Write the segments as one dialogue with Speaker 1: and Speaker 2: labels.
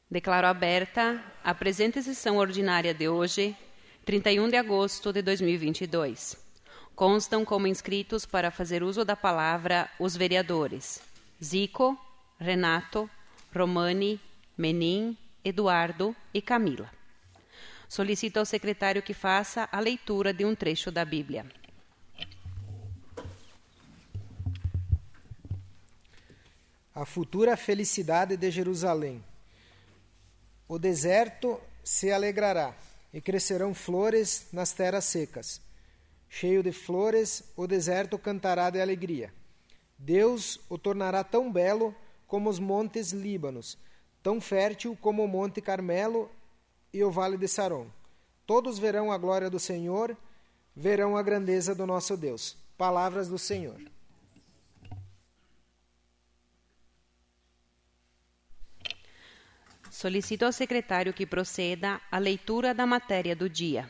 Speaker 1: Declaro aberta a presente sessão ordinária de hoje, 31 de agosto de 2022. Constam como inscritos para fazer uso da palavra os vereadores Zico, Renato, Romani, Menin, Eduardo e Camila. Solicito ao secretário que faça a leitura de um trecho da Bíblia.
Speaker 2: A futura felicidade de Jerusalém. O deserto se alegrará e crescerão flores nas terras secas. Cheio de flores, o deserto cantará de alegria. Deus o tornará tão belo como os montes Líbanos, tão fértil como o monte Carmelo e o vale de Saron. Todos verão a glória do Senhor, verão a grandeza do nosso Deus. Palavras do Senhor.
Speaker 1: Solicito ao secretário que proceda à leitura da matéria do dia.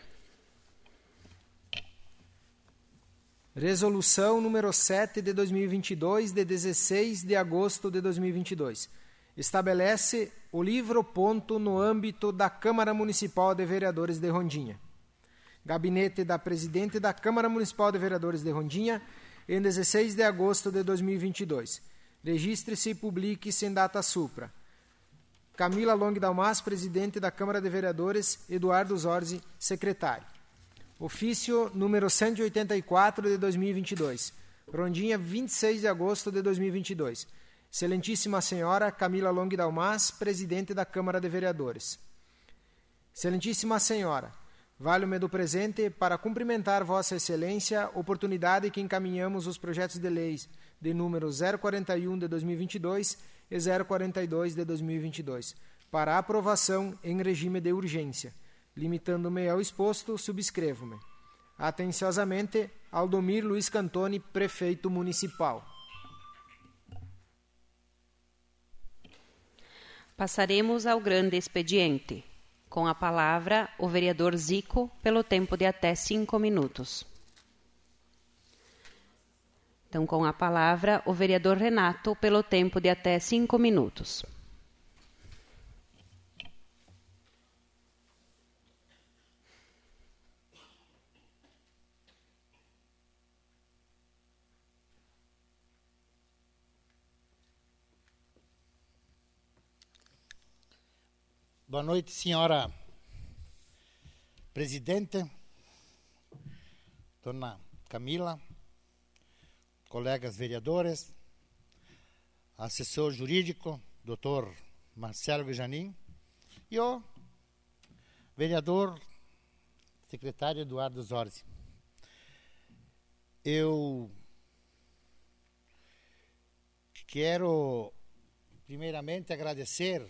Speaker 2: Resolução número 7 de 2022, de 16 de agosto de 2022. Estabelece o livro-ponto no âmbito da Câmara Municipal de Vereadores de Rondinha. Gabinete da Presidente da Câmara Municipal de Vereadores de Rondinha, em 16 de agosto de 2022. Registre-se e publique-se em data supra. Camila Long Dalmas, Presidente da Câmara de Vereadores, Eduardo Zorzi, Secretário. Ofício número 184 de 2022. Rondinha, 26 de agosto de 2022. Excelentíssima Senhora Camila Long Dalmas, Presidente da Câmara de Vereadores. Excelentíssima Senhora, valho-me do presente para cumprimentar Vossa Excelência, oportunidade que encaminhamos os projetos de leis de número 041 de 2022 e 042 de 2022, para aprovação em regime de urgência. Limitando-me ao exposto, subscrevo-me. Atenciosamente, Aldomir Luiz Cantoni, Prefeito Municipal.
Speaker 1: Passaremos ao grande expediente. Com a palavra, o vereador Zico, pelo tempo de até 5 minutos. Então, com a palavra, o vereador Renato, pelo tempo de até 5 minutos.
Speaker 3: Boa noite, senhora Presidente, dona Camila, colegas vereadores, assessor jurídico, doutor Marcelo Guijanin, e o vereador secretário Eduardo Zorzi. Eu quero primeiramente agradecer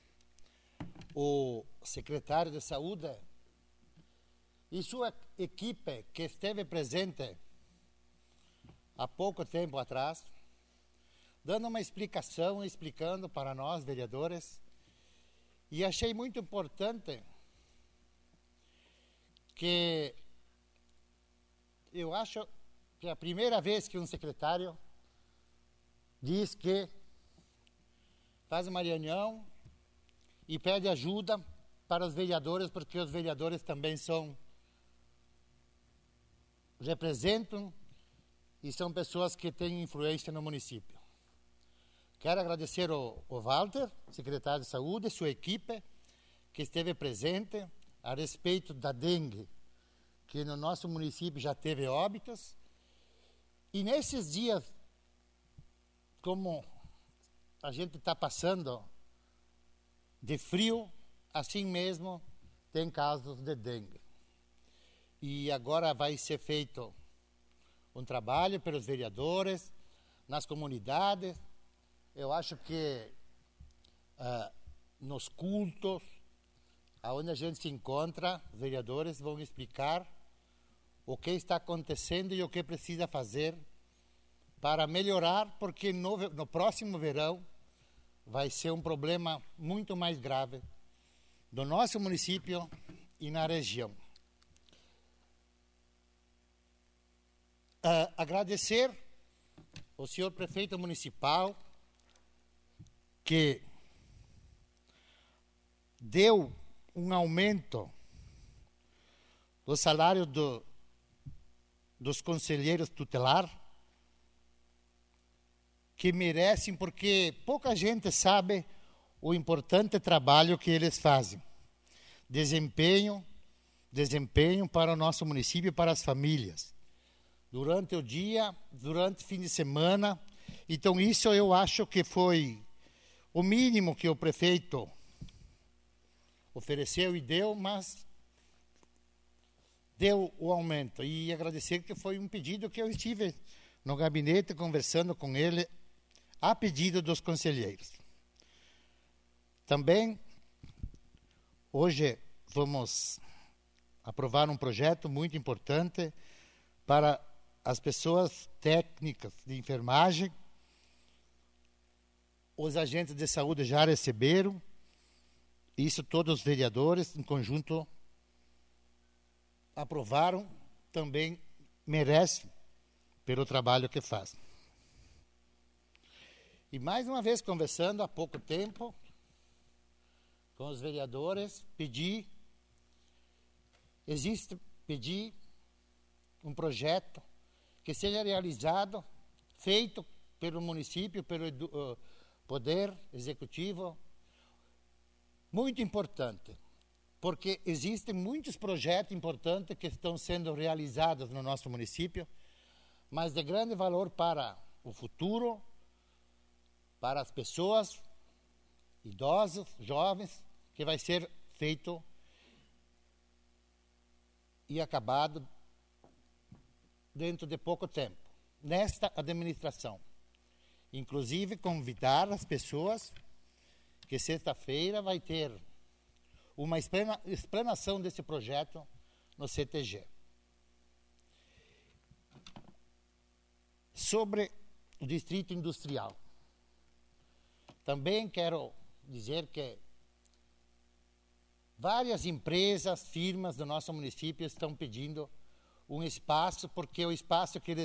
Speaker 3: o secretário de Saúde e sua equipe que esteve presente há pouco tempo atrás, dando uma explicação, explicando para nós, vereadores, e achei muito importante que eu acho que é a primeira vez que um secretário diz que faz uma reunião e pede ajuda para os vereadores, porque os vereadores também representam e são pessoas que têm influência no município. Quero agradecer o Walter, secretário de Saúde, e sua equipe, que esteve presente a respeito da dengue, que no nosso município já teve óbitos. E nesses dias, como a gente está passando de frio, assim mesmo tem casos de dengue. E agora vai ser feito um trabalho pelos vereadores, nas comunidades. Eu acho que nos cultos, onde a gente se encontra, os vereadores vão explicar o que está acontecendo e o que precisa fazer para melhorar, porque no próximo verão vai ser um problema muito mais grave do nosso município e na região. Agradecer ao senhor prefeito municipal que deu um aumento do salário dos conselheiros tutelar, que merecem, porque pouca gente sabe o importante trabalho que eles fazem. Desempenho para o nosso município e para as famílias. Durante o dia, durante o fim de semana. Então, isso eu acho que foi o mínimo que o prefeito ofereceu e deu, mas deu o aumento. E agradecer que foi um pedido que eu estive no gabinete conversando com ele, a pedido dos conselheiros. Também, hoje, vamos aprovar um projeto muito importante para as pessoas técnicas de enfermagem. Os agentes de saúde já receberam, isso todos os vereadores, em conjunto, aprovaram, também merecem pelo trabalho que fazem. E mais uma vez, conversando há pouco tempo com os vereadores, pedi um projeto que seja realizado, feito pelo município, pelo Poder Executivo, muito importante, porque existem muitos projetos importantes que estão sendo realizados no nosso município, mas de grande valor para o futuro, para as pessoas, idosos, jovens, que vai ser feito e acabado dentro de pouco tempo, nesta administração. Inclusive, convidar as pessoas que sexta-feira vai ter uma explanação desse projeto no CTG. Sobre o Distrito Industrial. Também quero dizer que várias empresas, firmas do nosso município estão pedindo um espaço, porque o espaço que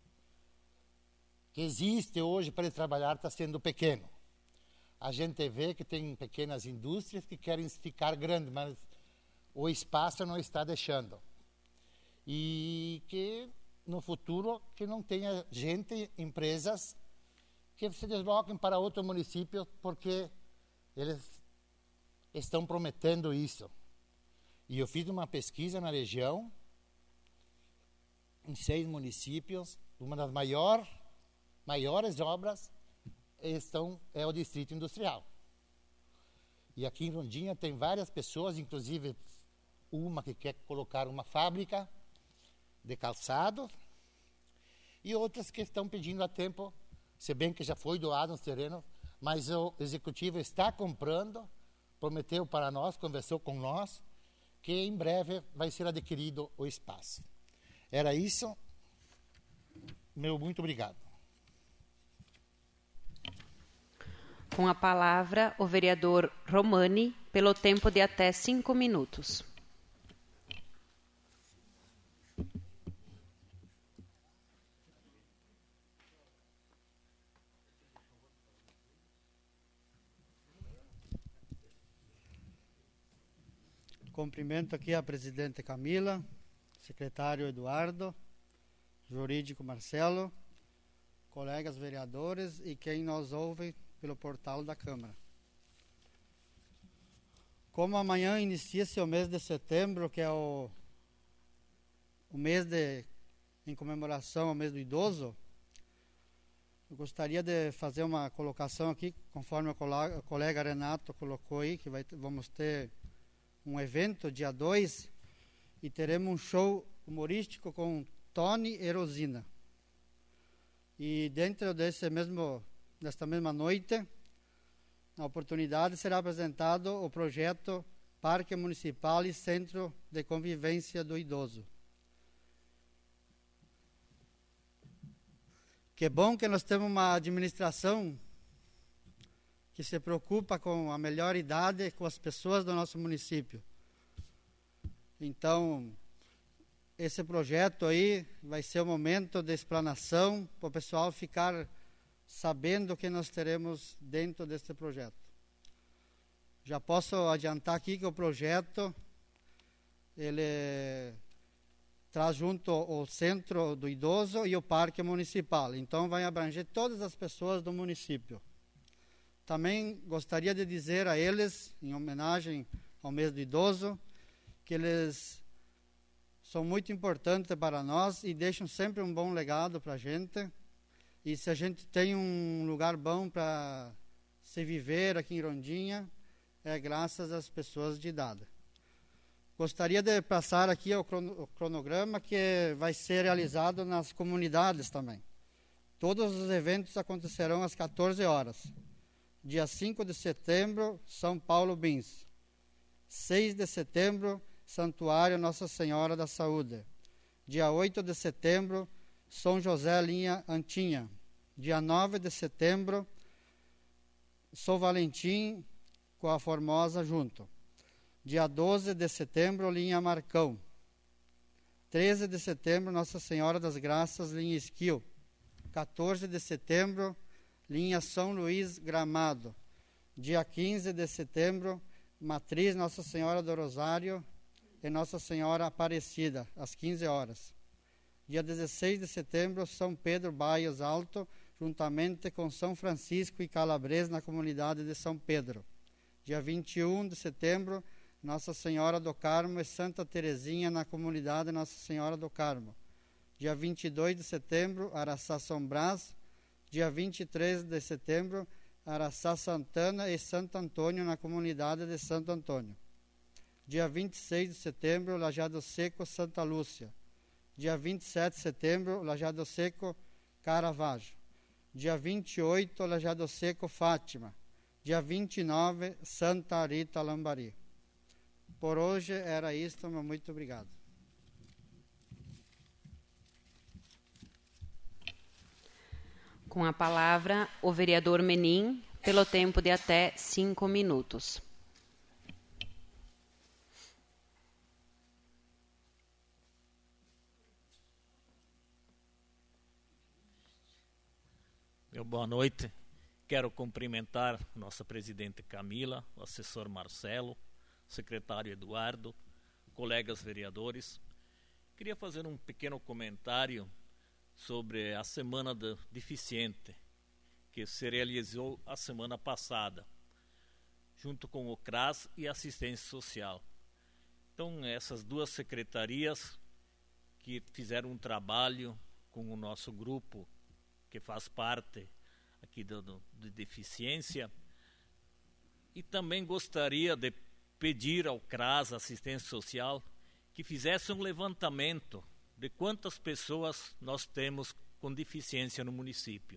Speaker 3: existe hoje para eles trabalhar está sendo pequeno. A gente vê que tem pequenas indústrias que querem ficar grandes, mas o espaço não está deixando. E que no futuro que não tenha gente, empresas, que se desloquem para outro município, porque eles estão prometendo isso. E eu fiz uma pesquisa na região, em 6 municípios, uma das maiores obras é o Distrito Industrial. E aqui em Rondinha tem várias pessoas, inclusive uma que quer colocar uma fábrica de calçado, e outras que estão pedindo há tempo, se bem que já foi doado uns terrenos, mas o executivo está comprando, prometeu para nós, conversou com nós, que em breve vai ser adquirido o espaço. Era isso. Meu muito obrigado.
Speaker 1: Com a palavra, o vereador Romani, pelo tempo de até 5 minutos.
Speaker 4: Cumprimento aqui a presidente Camila, secretário Eduardo, jurídico Marcelo, colegas vereadores e quem nos ouve pelo portal da Câmara. Como amanhã inicia-se o mês de setembro, que é o mês em comemoração ao mês do idoso, eu gostaria de fazer uma colocação aqui, conforme o colega Renato colocou aí, que vamos ter um evento dia 2 e teremos um show humorístico com Tony e Rosina. E dentro desta mesma noite, na oportunidade, será apresentado o projeto Parque Municipal e Centro de Convivência do Idoso. Que bom que nós temos uma administração que se preocupa com a melhor idade, com as pessoas do nosso município. Então, esse projeto aí vai ser o momento de explanação para o pessoal ficar sabendo o que nós teremos dentro deste projeto. Já posso adiantar aqui que o projeto ele traz junto o centro do idoso e o parque municipal. Então vai abranger todas as pessoas do município. Também gostaria de dizer a eles, em homenagem ao mês do idoso, que eles são muito importantes para nós e deixam sempre um bom legado para a gente. E se a gente tem um lugar bom para se viver aqui em Rondinha, é graças às pessoas de idade. Gostaria de passar aqui o cronograma que vai ser realizado nas comunidades também. Todos os eventos acontecerão às 14 horas. Dia 5 de setembro, São Paulo Bins. 6 de setembro, Santuário Nossa Senhora da Saúde. Dia 8 de setembro, São José Linha Antinha. Dia 9 de setembro, São Valentim com a Formosa junto. Dia 12 de setembro, Linha Marcão. 13 de setembro, Nossa Senhora das Graças, Linha Esquil. 14 de setembro, Linha São Luís Gramado. Dia 15 de setembro, Matriz Nossa Senhora do Rosário e Nossa Senhora Aparecida, às 15 horas. Dia 16 de setembro, São Pedro Baios Alto, juntamente com São Francisco e Calabres, na comunidade de São Pedro. Dia 21 de setembro, Nossa Senhora do Carmo e Santa Terezinha, na comunidade Nossa Senhora do Carmo. Dia 22 de setembro, Araçá São Brás. Dia 23 de setembro, Araçá Santana e Santo Antônio, na comunidade de Santo Antônio. Dia 26 de setembro, Lajado Seco, Santa Lúcia. Dia 27 de setembro, Lajado Seco, Caravaggio. Dia 28, Lajado Seco, Fátima. Dia 29, Santa Rita Lambari. Por hoje era isto, mas muito obrigado.
Speaker 1: Com a palavra, o vereador Menin, pelo tempo de até 5 minutos.
Speaker 5: Boa noite. Quero cumprimentar nossa presidente Camila, o assessor Marcelo, o secretário Eduardo, colegas vereadores. Queria fazer um pequeno comentário sobre a Semana do Deficiente, que se realizou a semana passada, junto com o CRAS e a Assistência Social. Então, essas duas secretarias que fizeram um trabalho com o nosso grupo, que faz parte aqui de deficiência, e também gostaria de pedir ao CRAS, Assistência Social, que fizesse um levantamento de quantas pessoas nós temos com deficiência no município.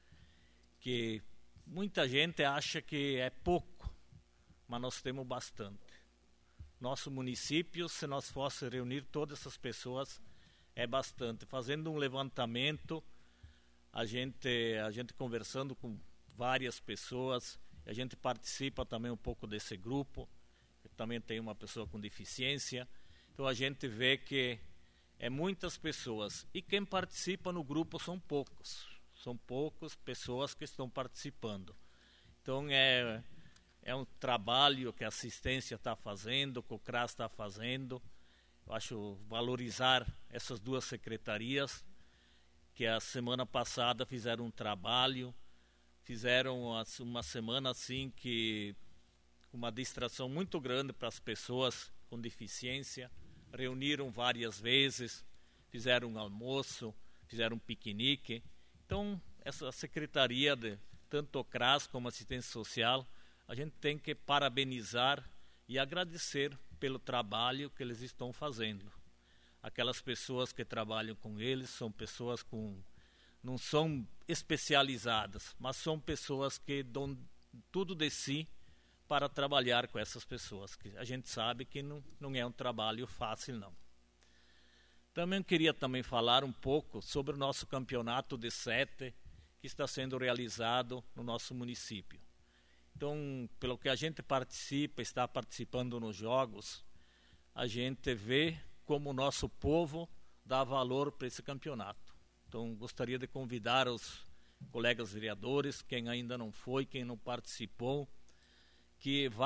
Speaker 5: Que muita gente acha que é pouco, mas nós temos bastante. Nosso município, se nós fôssemos reunir todas essas pessoas, é bastante. Fazendo um levantamento, a gente conversando com várias pessoas, a gente participa também um pouco desse grupo, que também tem uma pessoa com deficiência, então a gente vê que é muitas pessoas, e quem participa no grupo são poucas pessoas que estão participando. Então é um trabalho que a assistência está fazendo, que o CRAS está fazendo. Eu acho valorizar essas duas secretarias, que a semana passada fizeram um trabalho, fizeram uma semana assim que uma distração muito grande para as pessoas com deficiência, reuniram várias vezes, fizeram um almoço, fizeram um piquenique. Então, essa secretaria, tanto o CRAS como a Assistência Social, a gente tem que parabenizar e agradecer pelo trabalho que eles estão fazendo. Aquelas pessoas que trabalham com eles são pessoas não são especializadas, mas são pessoas que dão tudo de si para trabalhar com essas pessoas, que a gente sabe que não é um trabalho fácil, não. Também queria falar um pouco sobre o nosso campeonato de 7, que está sendo realizado no nosso município. Então, pelo que a gente está participando nos jogos, a gente vê como o nosso povo dá valor para esse campeonato. Então, gostaria de convidar os colegas vereadores, quem ainda não foi, quem não participou, que vá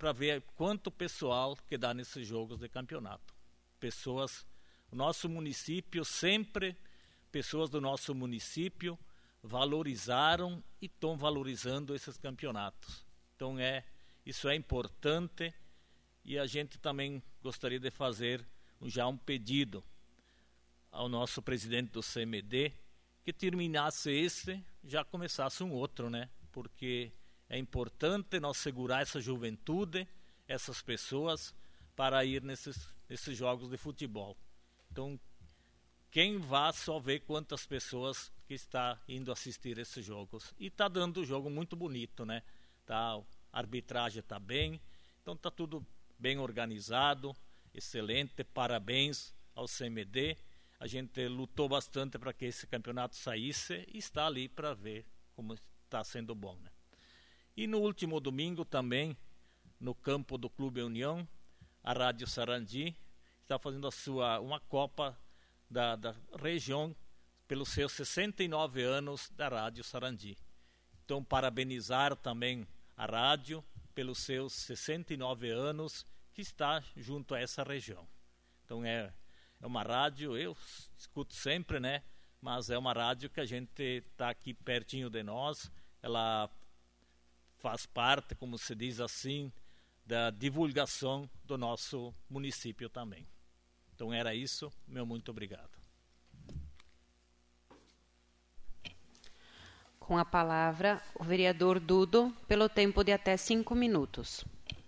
Speaker 5: para ver quanto pessoal que dá nesses jogos de campeonato. Pessoas, o nosso município sempre, pessoas do nosso município valorizaram e estão valorizando esses campeonatos. Então isso é importante, e a gente também gostaria de fazer já um pedido ao nosso presidente do CMD, que terminasse esse, já começasse um outro, né? Porque é importante nós segurar essa juventude, essas pessoas, para ir nesses jogos de futebol. Então, quem vá só vê quantas pessoas que está indo assistir esses jogos. E está dando um jogo muito bonito, né? A arbitragem está bem, então está tudo bem organizado, excelente, parabéns ao CMD. A gente lutou bastante para que esse campeonato saísse e está ali para ver como está sendo bom, né? E no último domingo também, no campo do Clube União, a Rádio Sarandi está fazendo uma Copa da região pelos seus 69 anos da Rádio Sarandi. Então, parabenizar também a rádio pelos seus 69 anos que está junto a essa região. Então, é uma rádio, eu escuto sempre, né? Mas é uma rádio que a gente está aqui pertinho de nós, ela faz parte, como se diz assim, da divulgação do nosso município também. Então era isso, meu muito obrigado.
Speaker 1: Com a palavra, o vereador Dudo, pelo tempo de até 5 minutos.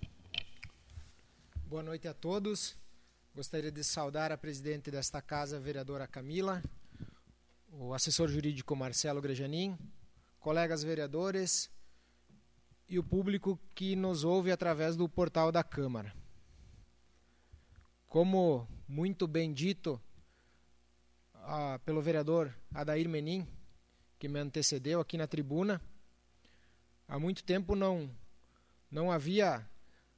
Speaker 2: Boa noite a todos. Gostaria de saudar a presidente desta casa, a vereadora Camila, o assessor jurídico Marcelo Grejanin, colegas vereadores e o público que nos ouve através do portal da Câmara. Como muito bem dito pelo vereador Adair Menin, que me antecedeu aqui na tribuna, há muito tempo não havia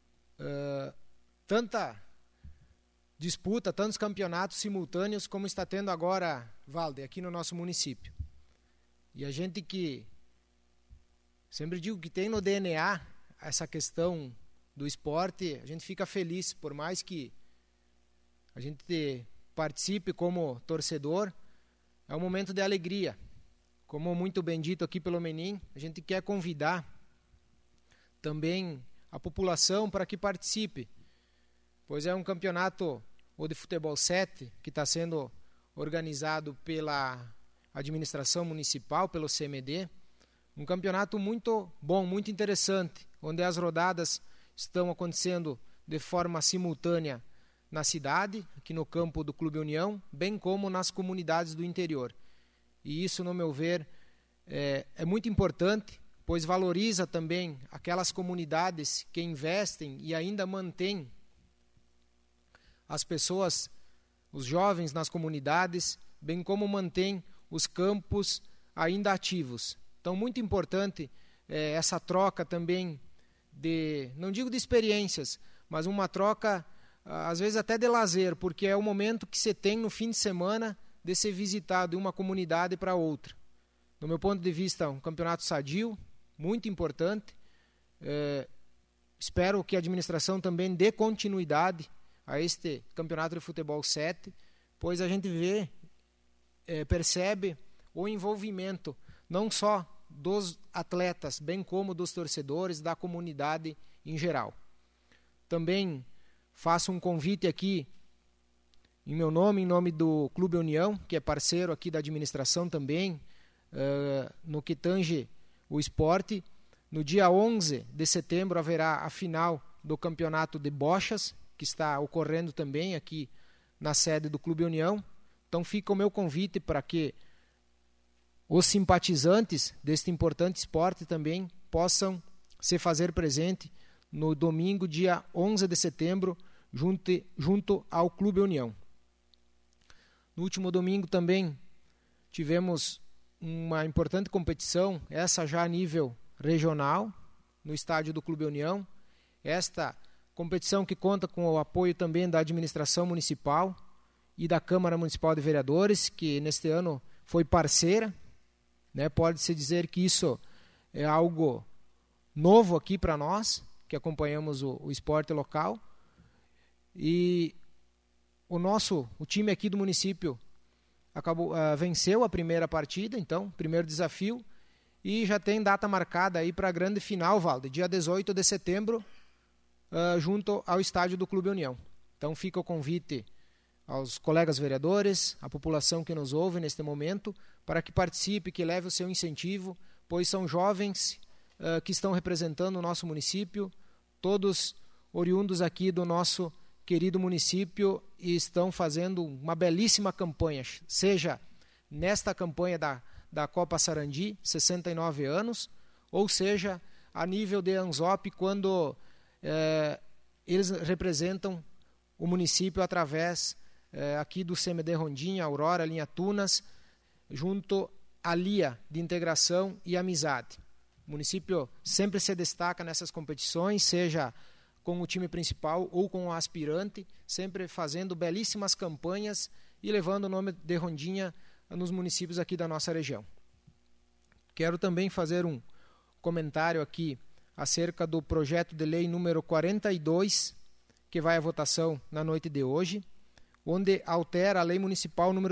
Speaker 2: tanta disputa, tantos campeonatos simultâneos como está tendo agora, Valde, aqui no nosso município. E a gente que sempre digo que tem no DNA essa questão do esporte, a gente fica feliz, por mais que a gente participe como torcedor, é um momento de alegria. Como muito bem dito aqui pelo Menin, a gente quer convidar também a população para que participe, pois é um campeonato de futebol 7 que está sendo organizado pela administração municipal, pelo CMD, um campeonato muito bom, muito interessante, onde as rodadas estão acontecendo de forma simultânea na cidade, aqui no campo do Clube União, bem como nas comunidades do interior. E isso, no meu ver, é muito importante, pois valoriza também aquelas comunidades que investem e ainda mantêm as pessoas, os jovens nas comunidades, bem como mantém os campos ainda ativos. Então, muito importante essa troca também não digo de experiências, mas uma troca, às vezes até de lazer, porque é o momento que você tem no fim de semana de ser visitado de uma comunidade para outra. Do meu ponto de vista, um campeonato sadio, muito importante. Espero que a administração também dê continuidade a este campeonato de futebol 7, pois a gente percebe o envolvimento não só dos atletas, bem como dos torcedores, da comunidade em geral. Também faço um convite aqui, em meu nome, em nome do Clube União, que é parceiro aqui da administração também, no que tange o esporte. No dia 11 de setembro haverá a final do campeonato de bochas, que está ocorrendo também aqui na sede do Clube União. Então fica o meu convite para que os simpatizantes deste importante esporte também possam se fazer presente no domingo, dia 11 de setembro, junto ao Clube União. No último domingo também tivemos uma importante competição, essa já a nível regional, no estádio do Clube União. Esta competição que conta com o apoio também da administração municipal e da Câmara Municipal de Vereadores, que neste ano foi parceira, né? Pode-se dizer que isso é algo novo aqui para nós, que acompanhamos o esporte local. E o time aqui do município venceu a primeira partida, então, primeiro desafio, e já tem data marcada aí para a grande final, Valde, dia 18 de setembro, junto ao estádio do Clube União. Então fica o convite aos colegas vereadores, à população que nos ouve neste momento, para que participe, que leve o seu incentivo, pois são jovens que estão representando o nosso município, todos oriundos aqui do nosso querido município, e estão fazendo uma belíssima campanha, seja nesta campanha da Copa Sarandi, 69 anos, ou seja, a nível de Anzop, quando eles representam o município através aqui do CMD Rondinha, Aurora, Linha Tunas, junto à LIA de Integração e Amizade. O município sempre se destaca nessas competições, seja com o time principal ou com o aspirante, sempre fazendo belíssimas campanhas e levando o nome de Rondinha nos municípios aqui da nossa região. Quero também fazer um comentário aqui acerca do projeto de lei número 42, que vai à votação na noite de hoje, onde altera a lei municipal número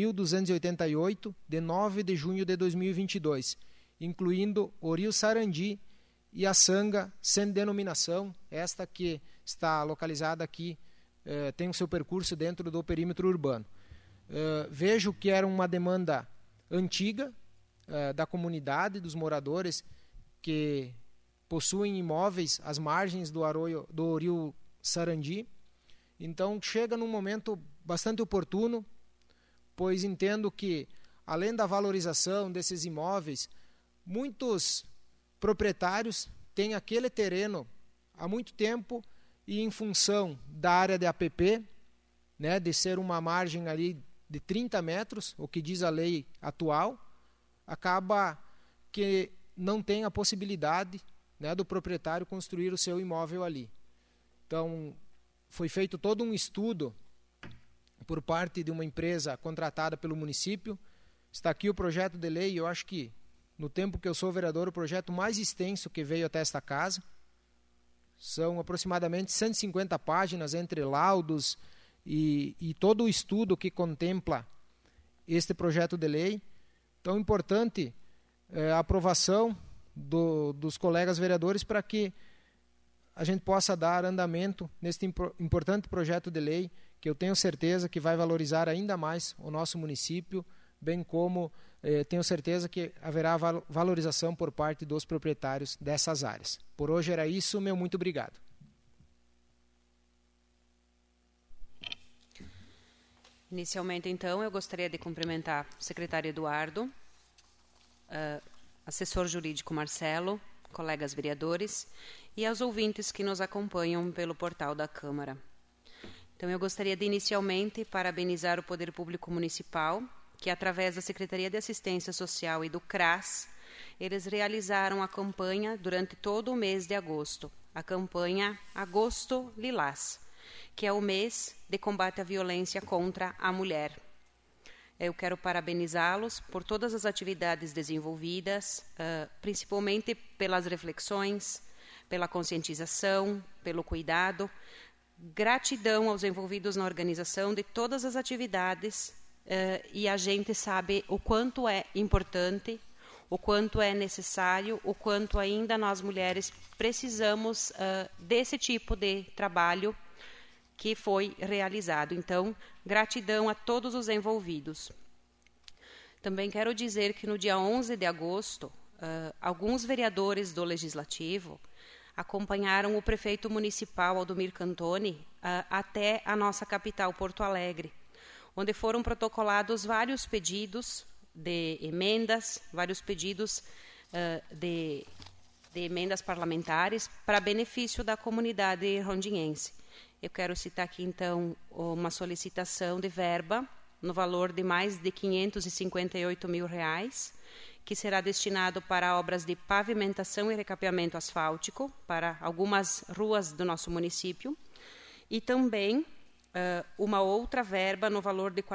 Speaker 2: 3.288, de 9 de junho de 2022, incluindo o Rio Sarandi e a Sanga, sem denominação, esta que está localizada aqui, tem o seu percurso dentro do perímetro urbano. Vejo que era uma demanda antiga da comunidade, dos moradores que possuem imóveis às margens do Rio Sarandi. Então chega num momento bastante oportuno, pois entendo que, além da valorização desses imóveis, muitos proprietários têm aquele terreno há muito tempo e, em função da área de APP, né, de ser uma margem ali de 30 metros, o que diz a lei atual, acaba que não tem a possibilidade, né, do proprietário construir o seu imóvel ali. Então, foi feito todo um estudo por parte de uma empresa contratada pelo município. Está aqui o projeto de lei, eu acho que, no tempo que eu sou vereador, o projeto mais extenso que veio até esta casa. São aproximadamente 150 páginas entre laudos e todo o estudo que contempla este projeto de lei. Então, é importante a aprovação dos colegas vereadores para que a gente possa dar andamento neste importante projeto de lei, que eu tenho certeza que vai valorizar ainda mais o nosso município, bem como tenho certeza que haverá valorização por parte dos proprietários dessas áreas. Por hoje era isso, meu muito obrigado.
Speaker 1: Inicialmente, então, eu gostaria de cumprimentar o secretário Eduardo, assessor jurídico Marcelo, colegas vereadores e aos ouvintes que nos acompanham pelo portal da Câmara. Então, eu gostaria de, inicialmente, parabenizar o Poder Público Municipal, que, através da Secretaria de Assistência Social e do CRAS, eles realizaram a campanha durante todo o mês de agosto, a campanha Agosto Lilás, que é o mês de combate à violência contra a mulher. Eu quero parabenizá-los por todas as atividades desenvolvidas, principalmente pelas reflexões, pela conscientização, pelo cuidado. Gratidão aos envolvidos na organização de todas as atividades, e a gente sabe o quanto é importante, o quanto é necessário, o quanto ainda nós mulheres precisamos desse tipo de trabalho que foi realizado. Então, gratidão a todos os envolvidos. Também quero dizer que no dia 11 de agosto, alguns vereadores do Legislativo acompanharam o prefeito municipal, Aldomir Cantoni, até a nossa capital, Porto Alegre, onde foram protocolados vários pedidos de emendas, vários pedidos de emendas parlamentares para benefício da comunidade rondinhense. Eu quero citar aqui, então, uma solicitação de verba no valor de mais de R$558 mil, que será destinado para obras de pavimentação e recapeamento asfáltico para algumas ruas do nosso município, e também uma outra verba no valor de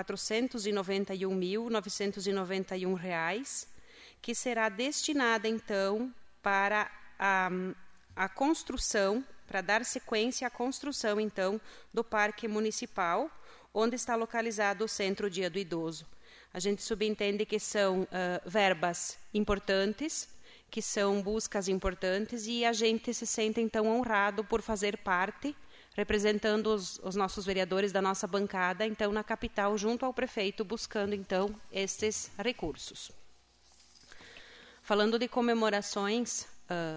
Speaker 1: R$491.991, que será destinada, então, para a construção, para dar sequência à construção, então, do Parque Municipal, onde está localizado o Centro Dia do Idoso. A gente subentende que são verbas importantes, que são buscas importantes, e a gente se sente, então, honrado por fazer parte, representando os nossos vereadores da nossa bancada, então, na capital, junto ao prefeito, buscando, então, estes recursos. Falando de comemorações,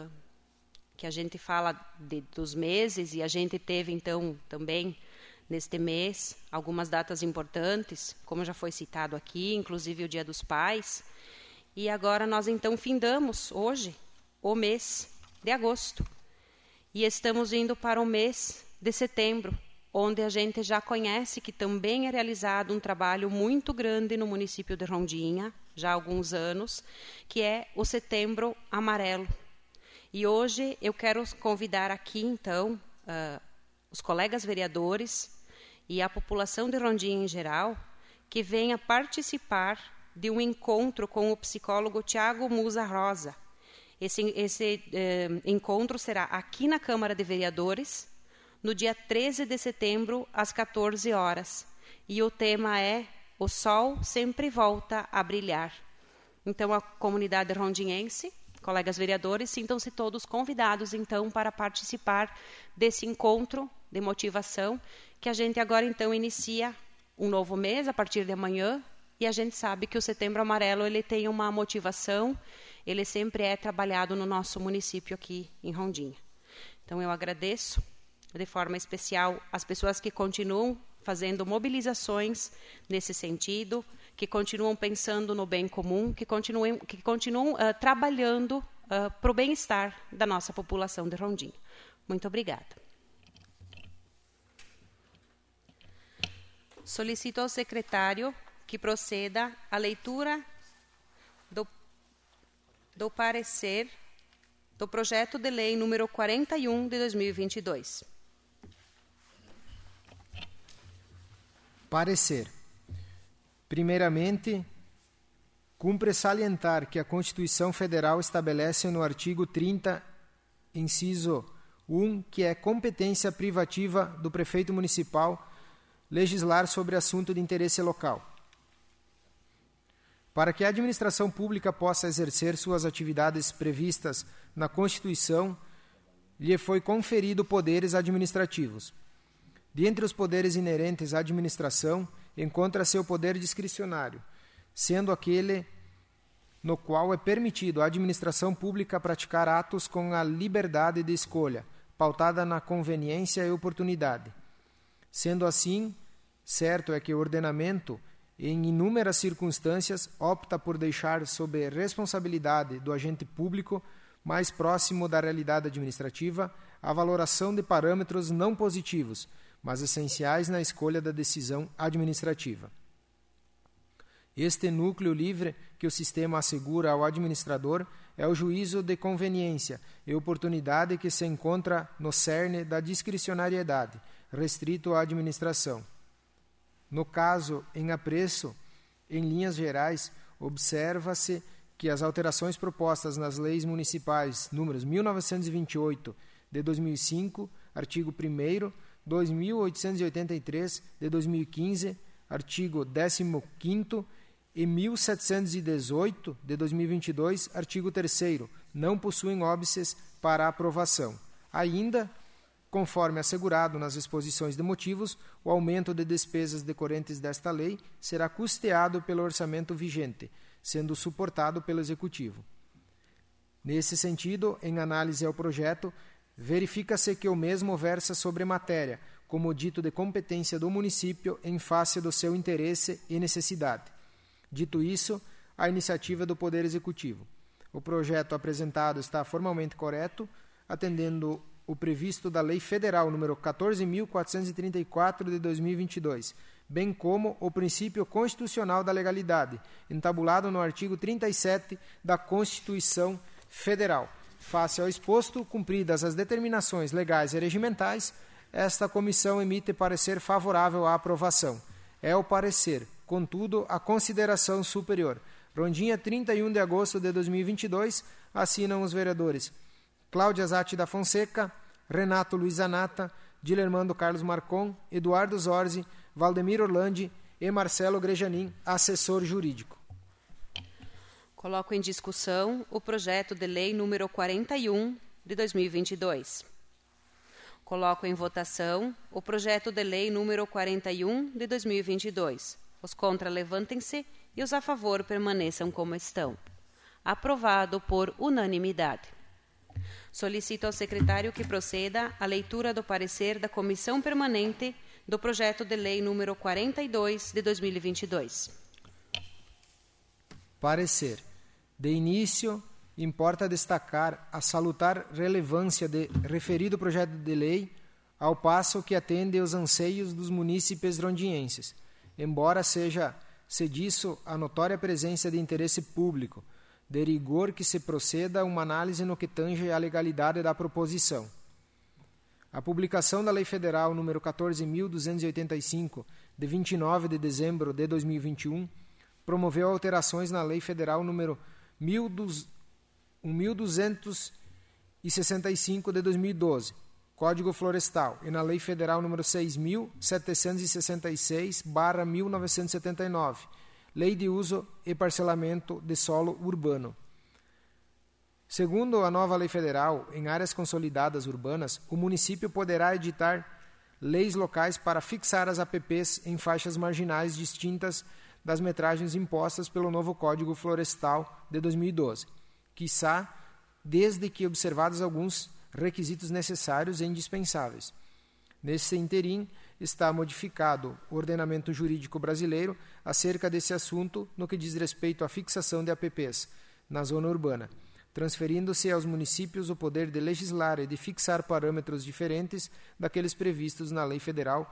Speaker 1: que a gente fala dos meses, e a gente teve, então, também, neste mês, algumas datas importantes, como já foi citado aqui, inclusive o Dia dos Pais. E agora nós, então, findamos, hoje, o mês de agosto. E estamos indo para o mês de setembro, onde a gente já conhece que também é realizado um trabalho muito grande no município de Rondinha, já há alguns anos, que é o Setembro Amarelo. E hoje eu quero convidar aqui, então, os colegas vereadores e a população de Rondinha em geral, que venha participar de um encontro com o psicólogo Tiago Musa Rosa. Esse encontro será aqui na Câmara de Vereadores, no dia 13 de setembro, às 14 horas. E o tema é O Sol Sempre Volta a Brilhar. Então, a comunidade rondinhense, colegas vereadores, sintam-se todos convidados, então, para participar desse encontro de motivação, que a gente agora, então, inicia um novo mês, a partir de amanhã, e a gente sabe que o Setembro Amarelo ele tem uma motivação, ele sempre é trabalhado no nosso município aqui em Rondinha. Então, eu agradeço, de forma especial, as pessoas que continuam fazendo mobilizações nesse sentido, que continuam pensando no bem comum, que continuam trabalhando para o bem-estar da nossa população de Rondinha. Muito obrigada. Solicito ao secretário que proceda à leitura do parecer do projeto de lei número 41 de 2022.
Speaker 2: Parecer. Primeiramente, cumpre salientar que a Constituição Federal estabelece no artigo 30, inciso 1, que é competência privativa do prefeito municipal legislar sobre assunto de interesse local. Para que a administração pública possa exercer suas atividades previstas na Constituição, lhe foi conferido poderes administrativos. Dentre os poderes inerentes à administração, encontra-se o poder discricionário, sendo aquele no qual é permitido à administração pública praticar atos com a liberdade de escolha, pautada na conveniência e oportunidade. Sendo assim, certo é que o ordenamento, em inúmeras circunstâncias, opta por deixar sob responsabilidade do agente público, mais próximo da realidade administrativa, a valoração de parâmetros não positivos, mas essenciais na escolha da decisão administrativa. Este núcleo livre que o sistema assegura ao administrador é o juízo de conveniência e oportunidade que se encontra no cerne da discricionariedade, restrito à administração. No caso em apreço, em linhas gerais, observa-se que as alterações propostas nas leis municipais números 1928 de 2005, artigo 1º, 2883 de 2015, artigo 15º, e 1718 de 2022, artigo 3º, não possuem óbices para aprovação. Ainda, conforme assegurado nas exposições de motivos, o aumento de despesas decorrentes desta lei será custeado pelo orçamento vigente, sendo suportado pelo Executivo. Nesse sentido, em análise ao projeto, verifica-se que o mesmo versa sobre matéria, como dito de competência do município em face do seu interesse e necessidade. Dito isso, a iniciativa do Poder Executivo. O projeto apresentado está formalmente correto, atendendo o previsto da Lei Federal número 14.434 de 2022, bem como o princípio constitucional da legalidade, entabulado no artigo 37 da Constituição Federal. Face ao exposto, cumpridas as determinações legais e regimentais, esta comissão emite parecer favorável à aprovação. É o parecer, contudo, a consideração superior. Rondinha, 31 de agosto de 2022, assinam os vereadores Cláudia Zatti da Fonseca, Renato Luiz Zanata, Dilermando Carlos Marcon, Eduardo Zorzi, Valdemir Orlandi e Marcelo Grejanin, assessor jurídico.
Speaker 1: Coloco em discussão o projeto de lei número 41 de 2022. Coloco em votação o projeto de lei número 41 de 2022. Os contra levantem-se e os a favor permaneçam como estão. Aprovado por unanimidade. Solicito ao secretário que proceda à leitura do parecer da Comissão Permanente do projeto de lei número 42 de 2022.
Speaker 2: Parecer. De início, importa destacar a salutar relevância de referido projeto de lei, ao passo que atende aos anseios dos munícipes rondienses, embora seja disso a notória presença de interesse público, de rigor que se proceda a uma análise no que tange à legalidade da proposição. A publicação da Lei Federal nº 14.285, de 29 de dezembro de 2021, promoveu alterações na Lei Federal nº 1.265, de 2012, Código Florestal, e na Lei Federal nº 6.766/1979, Lei de Uso e Parcelamento de Solo Urbano. Segundo a nova lei federal, em áreas consolidadas urbanas, o município poderá editar leis locais para fixar as APPs em faixas marginais distintas das metragens impostas pelo novo Código Florestal de 2012, quiçá desde que observados alguns requisitos necessários e indispensáveis. Nesse interim, está modificado o ordenamento jurídico brasileiro acerca desse assunto no que diz respeito à fixação de APPs na zona urbana, transferindo-se aos municípios o poder de legislar e de fixar parâmetros diferentes daqueles previstos na Lei Federal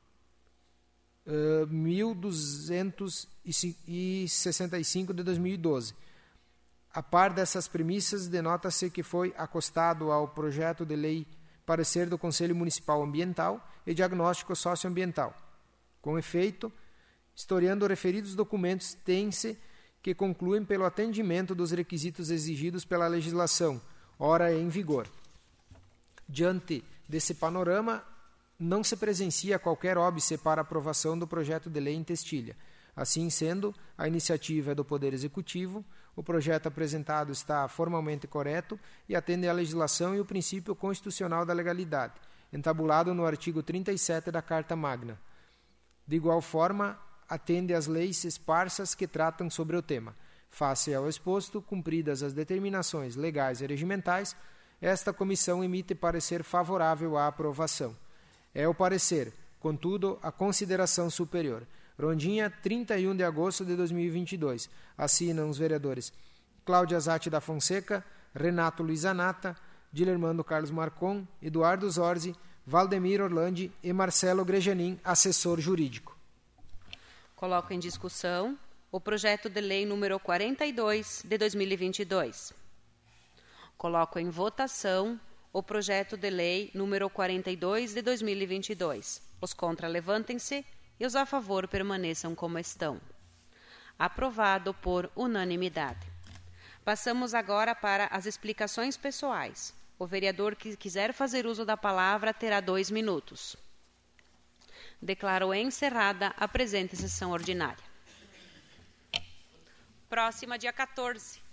Speaker 2: 1265 de 2012. A par dessas premissas, denota-se que foi acostado ao projeto de lei parecer do Conselho Municipal Ambiental e Diagnóstico Socioambiental. Com efeito, historiando referidos documentos, tem-se que concluem pelo atendimento dos requisitos exigidos pela legislação, ora em vigor. Diante desse panorama, não se presencia qualquer óbice para aprovação do projeto de lei em Testilha. Assim sendo, a iniciativa é do Poder Executivo, o projeto apresentado está formalmente correto e atende à legislação e o princípio constitucional da legalidade, entabulado no artigo 37 da Carta Magna. De igual forma, atende às leis esparsas que tratam sobre o tema. Face ao exposto, cumpridas as determinações legais e regimentais, esta comissão emite parecer favorável à aprovação. É o parecer, contudo, a consideração superior. Rondinha, 31 de agosto de 2022. Assinam os vereadores Cláudia Zatti da Fonseca, Renato Luiz Zanata, Dilermando Carlos Marcon, Eduardo Zorzi, Valdemir Orlandi e Marcelo Grejanin, assessor jurídico.
Speaker 1: Coloco em discussão o projeto de lei número 42 de 2022. Coloco em votação o projeto de lei número 42 de 2022. Os contra levantem-se e os a favor permaneçam como estão. Aprovado por unanimidade. Passamos agora para as explicações pessoais. O vereador que quiser fazer uso da palavra terá 2 minutos. Declaro encerrada a presente sessão ordinária. Próxima, dia 14.